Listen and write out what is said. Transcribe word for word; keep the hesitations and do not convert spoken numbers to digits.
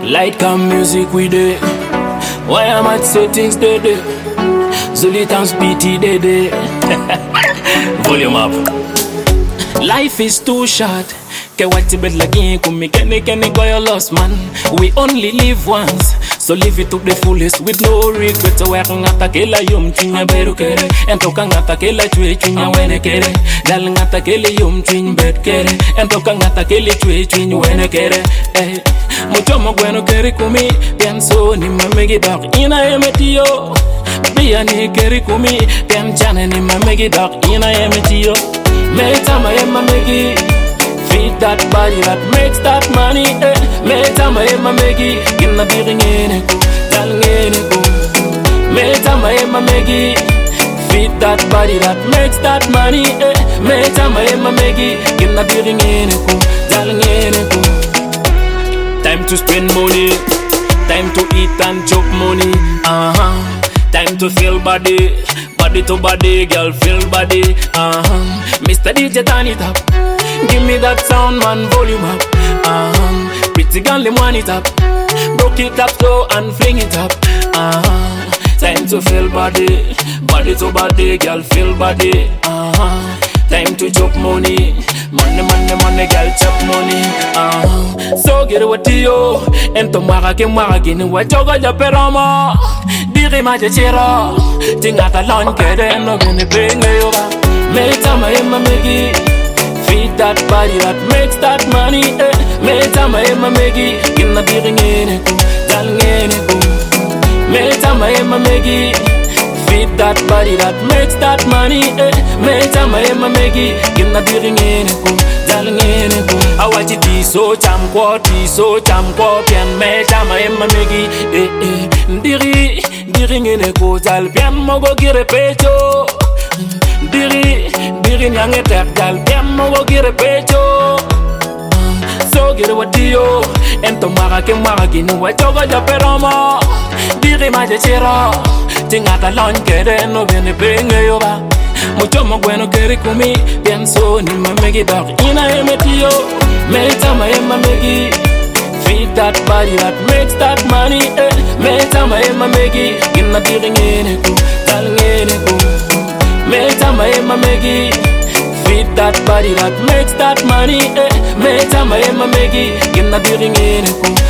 Light come music we do. Why am I say things they do? Zulitan's P T they do. Volume up. Life is too short. Ke wati bed lagi kumi kene kene go your lost man. We only live once, so live it to the fullest with no regret. So wek ngata kela yum chinya beru kere, ento ka ngata kela chwe chinya wene kere. Dal ngata kele yum chin bed kere, ento ka ngata kele chwe chinya wene kere. Eh, mucho mo bueno kere kumi, pienso ni mamegi dog ina emetio. Bia ni kere kumi, pian chane ni mamegi dog ina emetio. Make time I am mamegi. Feed that body that makes that money, eh. Make time I am Maggie, give na biring in it, telling in it. Make time I am Maggie. Feed that body that makes that money, eh. Make time I am Maggie, give na biring in it, telling in it. Time to spend money, time to eat and chop money, uh huh. Time to feel body, body to body, girl feel body, uh huh. Mister D J turn it up. Give me that sound man, volume up. Uh-huh. Pretty girl, them want it up. Broke it up slow and fling it up. Uh-huh. Time to feel body, body to body, girl feel body. Uh-huh. Time to chop money, money, money, money, girl chop money. Uh-huh. So get what you and to marake marake ni wajoga japerama. Diri maje chira, tingaka lawn kere no gonna bring you over. Make time I am a Maggie. Feed that body that makes that money, eh. Make time I am a Maggie, give na biring in it, telling in it. Make time I am a Maggie. Feed that body that makes that money, eh. Make time I am a Maggie, give na biring in it, telling in it. I watch it so cham kwa, so cham kwa, pian. Make time I am a Maggie, eh eh. Diri, diri ngene ko tal pian mogo gire pecho. Diri, diri nyange tap gal pian mogo gire pecho. So gire wadio, ento marake marake ni wajoga japerama. Diri maje chira, tingata lawn kere no bene benge yoba. Mucho mo bueno kere kumi, pienso ni mamegi dog ina emetio. Make time I am Maggie. Feed that body that makes that money, eh. Make time I am Maggie, give na biring in it, telling in it. Make time I am Maggie. Feed that body that makes that money, eh. Make time I am Maggie, give na biring in it.